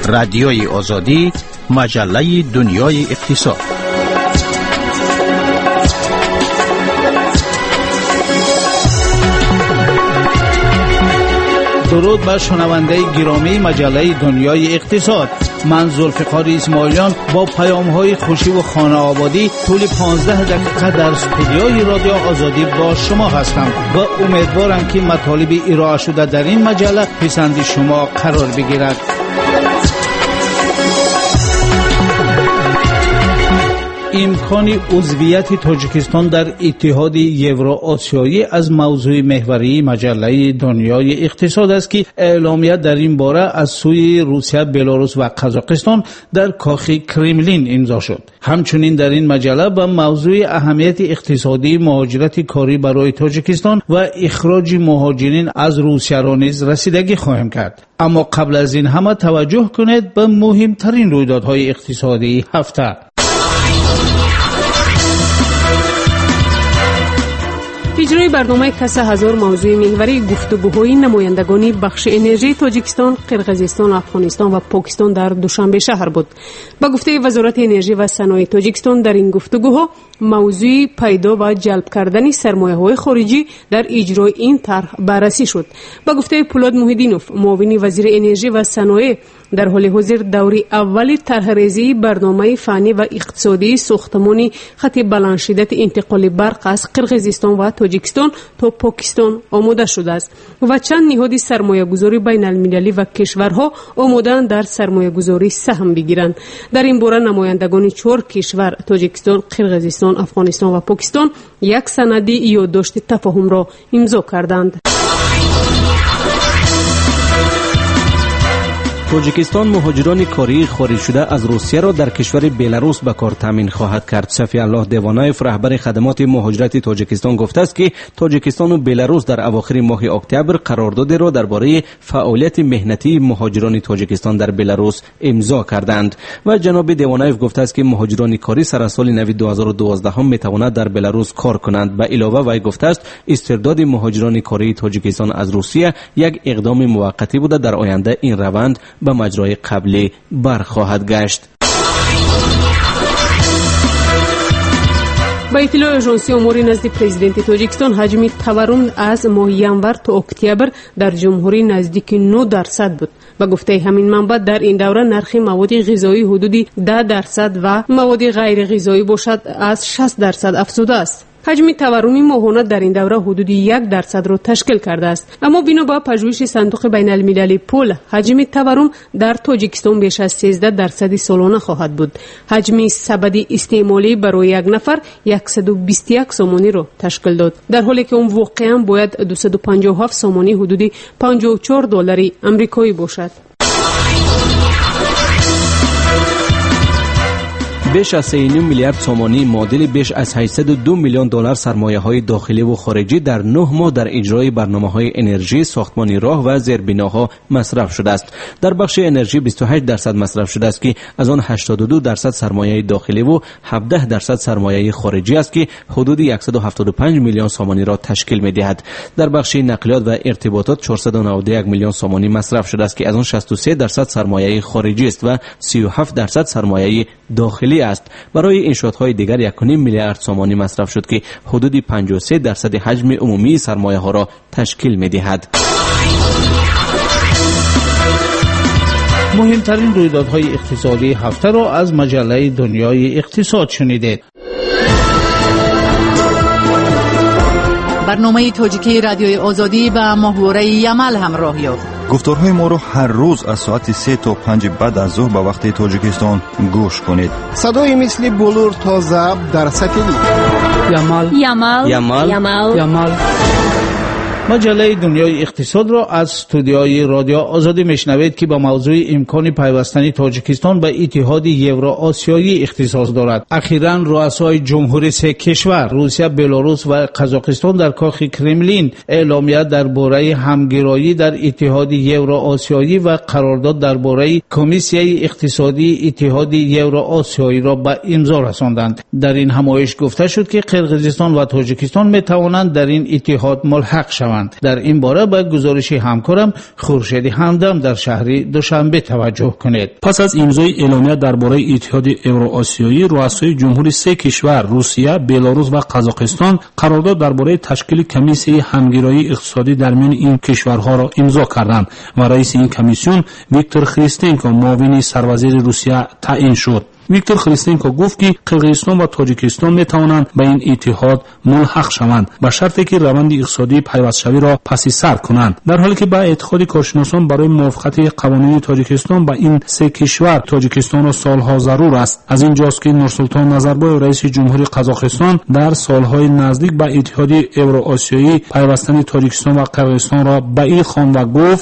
رادیوی آزادی، مجله دنیای اقتصاد. درود بر شنونده گرامی مجله دنیای اقتصاد. من ذوالفقار اسماعیلیان با پیام‌های خوشی و خانه آبادی طول 15 دقیقه در استودیوی رادیو آزادی با شما هستم و امیدوارم که مطالب ارائه شده در این مجله پسند شما قرار بگیرد. امکان عضویت تاجیکستان در اتحاد یوراسیایی از موضوع محوری مجله دنیای اقتصاد است که اعلامیه در این باره از سوی روسیه، بلاروس و قزاقستان در کاخ کرملین امضا شد. همچنین در این مجله به موضوع اهمیت اقتصادی مهاجرت کاری برای تاجیکستان و اخراج مهاجرین از روسیه را نیز رسیدگی خواهیم کرد. اما قبل از این همه توجه کنید به مهمترین رویدادهای اقتصادی هفته. اجرای برنامه کسا هزار موضوع محوری گفتگوهای نمایندگان بخش انرژی تاجیکستان، قرقیزستان، افغانستان و پاکستان در دوشنبه شهر بود. با گفته وزارت انرژی و صنایع تاجیکستان، در این گفتگوها موضوع پیدا و جلب کردن سرمایه‌های خارجی در اجرای این طرح بررسی شد. با گفته پولاد محیدینوف، معاون وزیر انرژی و صنایع، در حال حاضر دوره اول طرح‌ریزی برنامه فنی و اقتصادی ساختمان خط بلندشدت انتقال برق از قرقیزستان و تاجیکستان تا پاکستان آماده شده است و چند نهاد سرمایه‌گذاری بین المللی و کشورها آماده‌اند در سرمایه‌گذاری سهم بگیرند. در این باره نمایندگان 4 کشور تاجیکستان، قرقیزستان، افغانستان و پاکستان یک سند یادداشت تفاهم را امضا کردند. تاجیکستان مهاجران کاری خارج شده از روسیه را در کشور بلاروس به کار تامین خواهد کرد. صفی الله دیوانایف، رهبر خدمات مهاجرت تاجیکستان، گفته است که تاجیکستان و بلاروس در اواخر ماه اکتبر قراردادی را درباره فعالیت مهنتی مهاجران تاجیکستان در بلاروس امضا کردند و جناب دیوانایف گفته است که مهاجران کاری سر از سال نو 2012 هم میتواند در بلاروس کار کنند. به علاوه وی گفته است استرداد مهاجران کاری تاجیکستان از روسیه یک اقدام موقتی بوده، در آینده این روند به مجرای قبلی برخواهد گشت. با اطلاع اژانسی امور نزد پرزیدنت تاجیکستان، حجم تورم از ماه ینور تا اکتبر در جمهوری نزدیک 9% بود. با گفته همین منبع، در این دوره نرخ مواد غذایی حدود 10% و مواد غیر غذایی باشد از 60% افزوده است. حجم تورم ماهانه در این دوره حدود 1% را تشکیل کرده است. اما بنا به پژوهش صندوق بین المللی پول، حجم تورم در تاجیکستان بیش از 13% سالانه خواهد بود. حجم سبد استعمالی برای یک نفر 121 سومانی را تشکیل داد، در حالی که اون واقعا باید 257 سومانی حدود $54 آمریکایی باشد. بیش از 3.5 میلیارد سومانی معادل بیش از 802 میلیون دلار سرمایه‌های داخلی و خارجی در 9 ماه در اجرای برنامه‌های انرژی، ساختمان راه و زیربناها مصرف شده است. در بخش انرژی 28% مصرف شده است که از آن 82% سرمایه داخلی و 17% سرمایه خارجی است که حدود 175 میلیون سومانی را تشکیل می‌دهد. در بخش نقلیات و ارتباطات 491 میلیون سومانی مصرف شده است که از آن 63% سرمایه خارجی است و 37% سرمایه داخلی است. برای انشاءات‌های دیگر 1.5 میلیارد سومانی مصرف شد که حدود 53% حجم عمومی سرمایه‌ها را تشکیل می‌دهد. مهمترین رویدادهای اقتصادی هفته را از مجله دنیای اقتصاد شنیدید. برنامه تاجیکی رادیوی آزادی با محوره یمل همراه یافت. گفتارهای ما را هر روز از ساعت 3 تا 5 بعد از ظهر به وقت تاجیکستان گوش کنید. صدای مثل بلور تا ضبط در ساتلیت. یمل. مجله دنیای اقتصاد را از استودیوی رادیو آزادی میشنوید که با موضوع امکان پیوستن تاجیکستان به اتحاد یوراسیایی اختصاص دارد. اخیراً رؤسای جمهوری 3 کشور روسیه، بلاروس و قزاقستان در کاخ کرملین اعلامیه درباره همگرایی در اتحاد یوراسیایی و قرارداد درباره کمیسیون اقتصادی اتحاد یوراسیایی را به امضا رساندند. در این همایش گفته شد که قرقیزستان و تاجیکستان می توانند در این اتحاد ملحق شوند. کنند. در این باره به گزارش همکارم خورشید همدم در شهر دوشنبه توجه کنید. پس از امضای اعلامیه درباره اتحاد اوراسیایی، رؤسای جمهوری سه کشور روسیه، بلاروس و قزاقستان قرارداد درباره تشکیل کمیسیون همگرایی اقتصادی در میان این کشورها را امضا کردند و رئیس این کمیسیون ویکتور خریستنکو معاون سروزیر روسیه تعیین شد. ویکتور خریستنکو گفت که قرقیزستان و تاجیکستان می توانند به این اتحاد ملحق شوند به شرطی که روند اقتصادی پیوستشوی را پس سر کنند. در حالی که به اتحاد کارشناسان برای موافقت قوانین تاجیکستان با این سه کشور تاجیکستان را سالها ضرور است. از اینجاست که نورسلطان نظربایو رئیس جمهوری قزاقستان در سالهای نزدیک به اتحاد اوراسیایی پیوستن تاجیکستان و قرقیزستان را به این خواند و گفت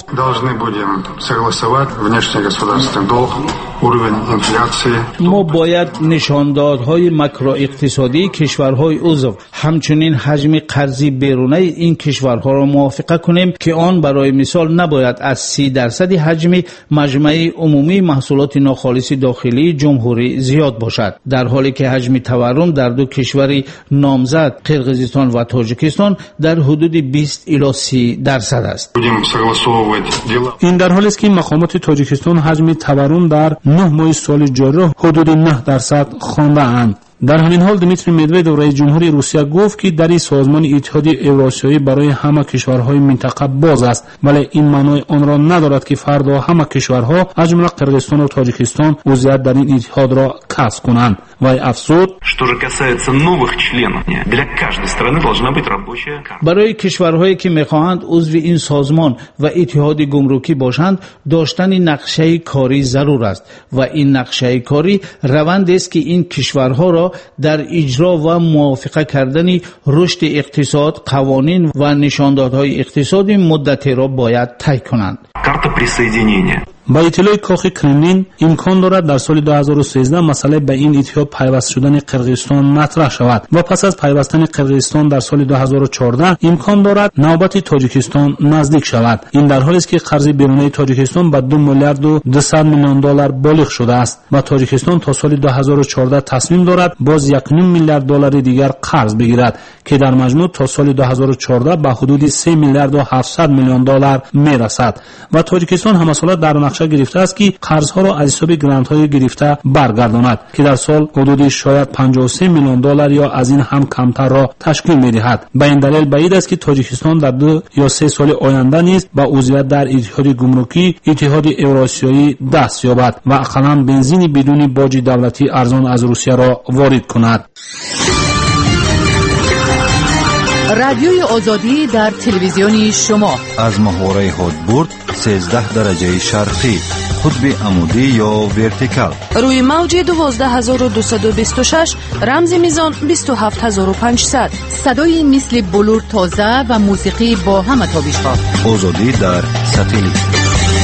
ما باید نشاندادهای ماکرو اقتصادی کشورهای عضو همچنین حجم قرضی بیرونی این کشورها را موافقه کنیم که آن برای مثال نباید از 30% حجم مجمع عمومی محصولات ناخالص داخلی جمهوری زیاد باشد، در حالی که حجم تورم در دو کشور نامزد قرقیزستان و تاجیکستان در حدود 20 الی 30% است. این در حالی است که مقامات تاجیکستان حجم تورم در 9 ماه سال جاری حدود 9% خوانده اند. در همین حال دمیتری مدودوف رئیس جمهوری روسیه گفت که در این سازمان اتحاد اوراسیایی برای همه کشورهای منطقه باز است، ولی این معنای آن را ندارد که فردا همه کشورها از جمله قرقیزستان و تاجیکستان عضویت در این اتحاد را کسب کنند. وی افزود برای کشورهایی که می‌خواهند عضو این سازمان و اتحاد گمرکی باشند داشتن نقشه کاری ضرور است و این نقشه کاری روندی است که این کشورها را در اجرا و موافقه کردن رشد اقتصاد، قوانین و نشاندادهای اقتصادی مدتی را باید طی کنند. با اطلاع کاخ کرملین امکان دارد در سال 2013 مسئله به این اتحاد پیوست شدن قرقیزستان مطرح شود و پس از پیوستن قرقیزستان در سال 2014 امکان دارد نوبت تاجیکستان نزدیک شود. این در حالی است که قرض بیرونی تاجیکستان به 2 میلیارد و 200 میلیون دلار بالغ شده است و تاجیکستان تا سال 2014 تصمیم دارد باز 1.5 میلیارد دلار دیگر قرض بگیرد که در مجموع تا سال 2014 به حدود 3 میلیارد و 700 میلیون دلار میرسد و تاجیکستان همسالات در نقشه گرفته است که قرضها را از حساب گرانت‌های گرفته برگرداند که در سال حدود شاید 53 میلیون دلار یا از این هم کمتر را تشکیل می‌دهد. به این دلیل بعید است که تاجیکستان در 2 یا 3 سال آینده نیز با عضویت در اتحاد گمرکی اتحاد اوراسیایی دست یابد و اقلاً بنزین بدون باج دولتی ارزان از روسیه را وارد کند. رادیوی آزادی در تلویزیون شما از محوره هدبرد 13 درجه شرقی، قطب عمودی یا ورتیکال، روی موج 12226 رمز میزان 27500، صدای مثل بلور تازه و موسیقی با همه تابش‌ها. آزادی در ساتلیت.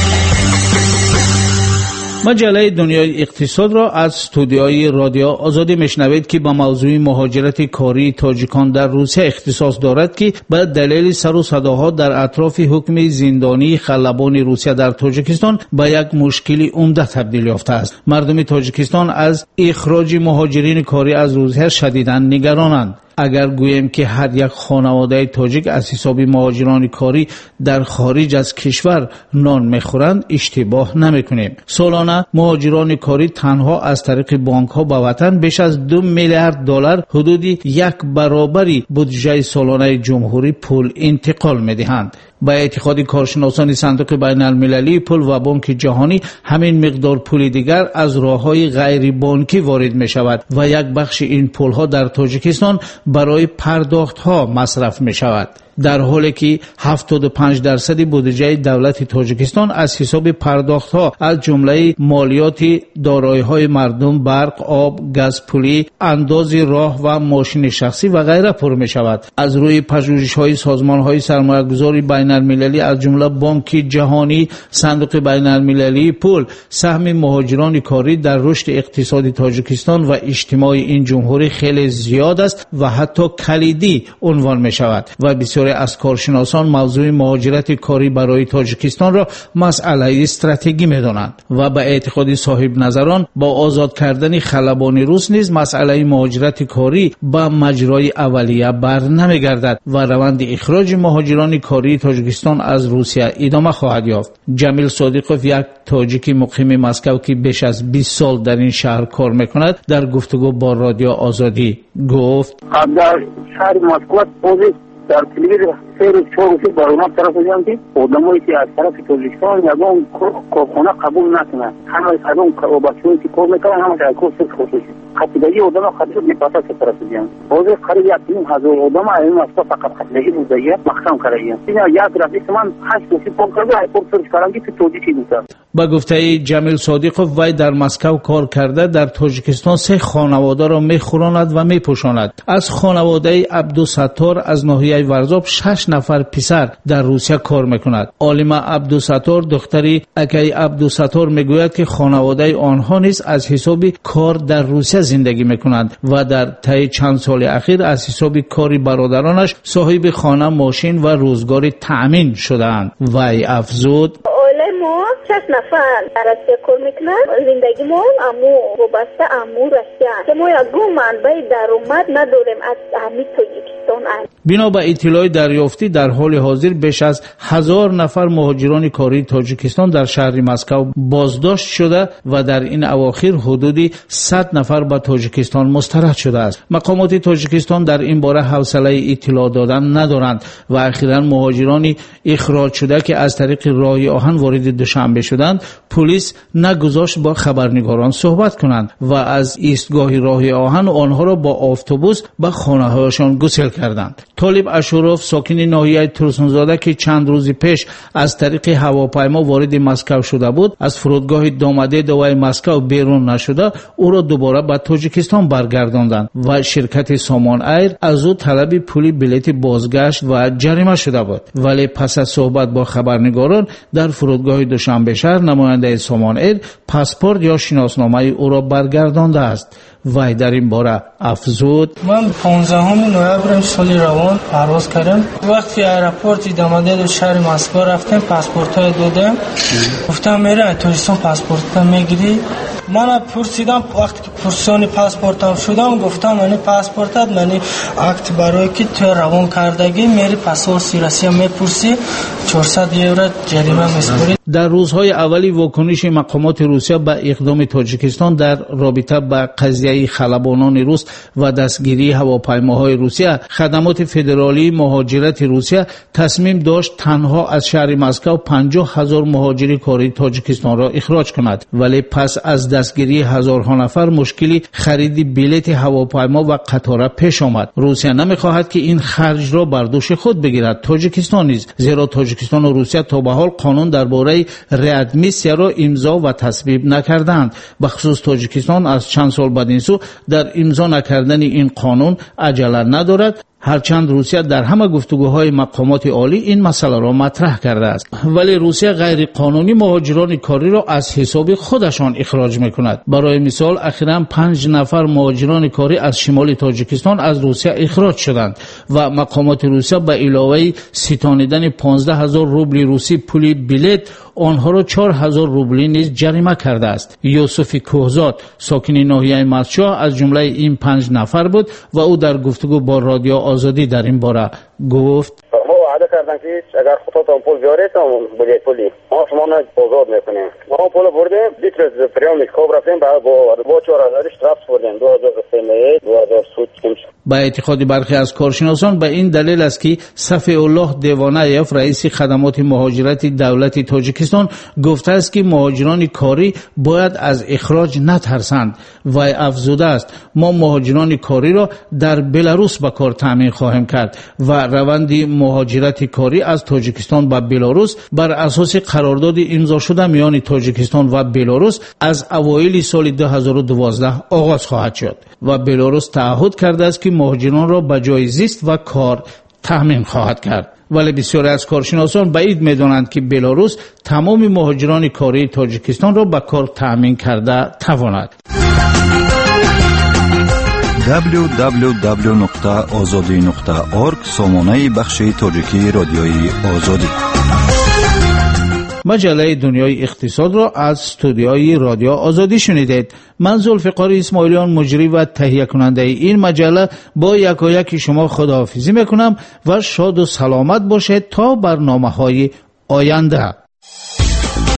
مجله دنیای اقتصاد را از استودیوی رادیو آزادی میشنوید که با موضوع مهاجرت کاری تاجیکان در روسیه اختصاص دارد که به دلیل سر و صداها در اطراف حکم زندانی خلبان روسیه در تاجیکستان به یک مشکل عمده تبدیل یافته است. مردم تاجیکستان از اخراج مهاجرین کاری از روسیه شدیداً نگرانند. اگر گوییم که هر یک خانواده تاجیک از حساب مهاجران کاری در خارج از کشور نان میخورند اشتباه نمیکنیم. سالانه مهاجران کاری تنها از طریق بانک ها به وطن بیش از 2 میلیارد دلار حدود 1 برابری بودجه سالانه جمهوری پول انتقال میدهند. با اتحاد کارشناسان صندوق بین المللی پول و بانک جهانی همین مقدار پول دیگر از راه‌های غیر بانکی وارد می شود و یک بخش این پول‌ها در تاجیکستان برای پرداخت‌ها مصرف می شود، در حالی که 75% بودجه دولت تاجیکستان از حساب پرداخت‌ها از جمله مالیات دارایی‌های مردم، برق، آب، گاز پولی، انداز راه و ماشین شخصی و غیره پر می شود. از روی پژوهش‌های سازمان‌های سرمایه‌گذاری بین المللی از جمله بانک جهانی، صندوق بین المللی پول، سهم مهاجران کاری در رشد اقتصادی تاجیکستان و اجتماع این جمهوری خیلی زیاد است و حتی کلیدی عنوان می شود و بسیار بسیاری از کارشناسان موضوع مهاجرت کاری برای تاجیکستان را مسئله استراتژیکی می‌دانند و به اعتقاد صاحب نظران با آزاد کردن خلبان روس نیز مسئله مهاجرت کاری به مجرای اولیه بر نمی‌گردد و روند اخراج مهاجران کاری تاجیکستان از روسیه ادامه خواهد یافت. جمیل صادقوف، یک تاجیک مقیم مسکو که بیش از 20 سال در این شهر کار می‌کند، در گفتگو با رادیو آزادی گفت: در شهر مسکو در تلویزیون سه روز چهار روز برنامه طرف دیدم که آدمایی که از طرف تاجیکستان یگان کارخانه قبول نکنند، همه از اون بچه‌ای که کار میکنن همه در کار صرف خصوصی خطیبگی آدم خطیب نپاتا که طرف دیدم حاضر قریب 1,000 آدم این مسکو فقط خطیبگی بوده مقام کردیم. این یک رفیق من 8 روز کار کرده ایپورت سرچ کردم که تاجیکی بوده. با گفته جمیل صادقوف، وی در مسکو کار کرده در تاجیکستان 3 خانواده را میخوراند و میپوشاند. از خانواده عبدالستار از ناحیه ورزاب 6 نفر پسر در روسیه کار میکند. عالمه عبدالستار دختری اکی عبدالستار میگوید که خانواده آنها نیز از حساب کار در روسیه زندگی میکنند و در طی چند سال اخیر از حساب کاری برادرانش صاحب خانه، ماشین و روزگاری تأمین شدند. وی افزود: ما 6 نفر در روسیه کار میکنن. زندگی ما امو وابسته امو روسیه. ما یگان منبع درآمد نداریم از همین تاجیکستان. بنا به اطلاع دریافتی در حال حاضر بیش از 1000 نفر مهاجران کاری تاجیکستان در شهر مسکو بازداشت شده و در این اواخر حدود 100 نفر به تاجیکستان مسترد شده است. مقامات تاجیکستان در این باره حوصله اطلاع دادن ندارند و اخیراً مهاجران اخراج شده که از طریق راه آهن وارد دوشنبه شدند، پلیس نگذاشت با خبرنگاران صحبت کنند و از ایستگاه راه آهن آنها را با اتوبوس به خانه‌هایشان گسیل کردند. طالب اشوروف، ساکن ناحیه ترسونزاده که چند روز پیش از طریق هواپیما وارد مسکو شده بود، از فرودگاه دامده دوای مسکو بیرون نشده او را دوباره به تاجیکستان برگرداندند و شرکت سامان ایر از او طلب پول بلیط بازگشت و جریمه شده بود. ولی پس از صحبت با خبرنگاران در فرودگاه دوشنبه شهر، نماینده سامان ایر پاسپورت یا شناسنامه او را برگردانده است. وی در این باره افزود: من 15 نوامبر سال روان پرواز کردم. وقتی ایرپورت دامده شهر مسکو رفتم، پاسپورت های دادم، گفتم میره تاجیکستان پاسپورت میگیری. من پرسیدم، وقتی که پرسیدم پاسپورتم شدم، گفتم من پاسپورتت من اکت برای که تو روان کردگی میری پاسپورت سیاسی میپرسی 400 یورو جریمه میسپری. در روزهای اولی واکنش مقامات روسیه به اقدام تاجیکستان در رابطه با قضیه خلبانان روس و دستگیری هواپیماهای روسیه، خدمات فدرالی مهاجرت روسیه تصمیم داشت تنها از شهر مسکو 50,000 مهاجر کاری تاجیکستان را اخراج کند. ولی پس از دستگیری هزارها نفر مشکلی خرید بلیط هواپیما و قطار پیش آمد. روسیه نمیخواهد که این خرج را بر دوش خود بگیرد، تاجیکستان نیز، زیرا تاجیکستان و روسیه تا به حال قانون درباره ریادمیسیا را امضا و تصویب نکردند. به خصوص تاجیکستان از چند سال بعد این سو در امضا نکردن این قانون عجله ندارد، هرچند روسیه در همه گفتگوهای مقامات عالی این مسئله را مطرح کرده است. ولی روسیه غیر قانونی مهاجران کاری را از حساب خودشان اخراج میکند. برای مثال اخیراً 5 نفر مهاجران کاری از شمال تاجیکستان از روسیه اخراج شدند و مقامات روسیه به علاوه ستانیدن 15,000 روبل روسی پول بلیط آنها را 4,000 روبل نیز جریمه کرده است. یوسف کوهزاد، ساکن ناحیه مسچا، از جمله این 5 نفر بود و او در گفتگو با رادیو آزادی در این باره گفت: ما وعده کردن که اگر خطاتون پول بیارید بلیط پولی ما شما را آزاد میکنیم. ما پول بردیم، دیترز پریاملیک خوب رفتیم، با 4,000 شترافت بردیم، 2,000 2,000 سود. با اعتقاد برخی از کارشناسان به این دلیل است که صفی الله دیوانایف، رئیس خدمات مهاجرت دولت تاجیکستان، گفته است که مهاجران کاری باید از اخراج نترسند و افزوده است: ما مهاجران کاری را در بلاروس به کار تامین خواهیم کرد و روند مهاجرت کاری از تاجیکستان به بلاروس بر اساس قرارداد امضا شده میان تاجیکستان و بلاروس از اوایل سال 2012 آغاز خواهد شد و بلاروس تعهد کرده است که مهاجران را به جای زیست و کار تامین خواهد کرد. ولی بسیاری از کارشناسان بعید می‌دانند که بلاروس تمام مهاجران کاری تاجیکستان را به کار تامین کرده تواند. www.azadi.org سامانه بخش تاجیکی رادیوی آزادی. مجله دنیای اقتصاد را از استودیوی رادیو آزادی شنیدید. من ذوالفقار اسماعیلیان مجری و تهیه کننده این مجله با یکایک شما خداحافظی میکنم و شاد و سلامت باشید تا برنامه‌های آینده.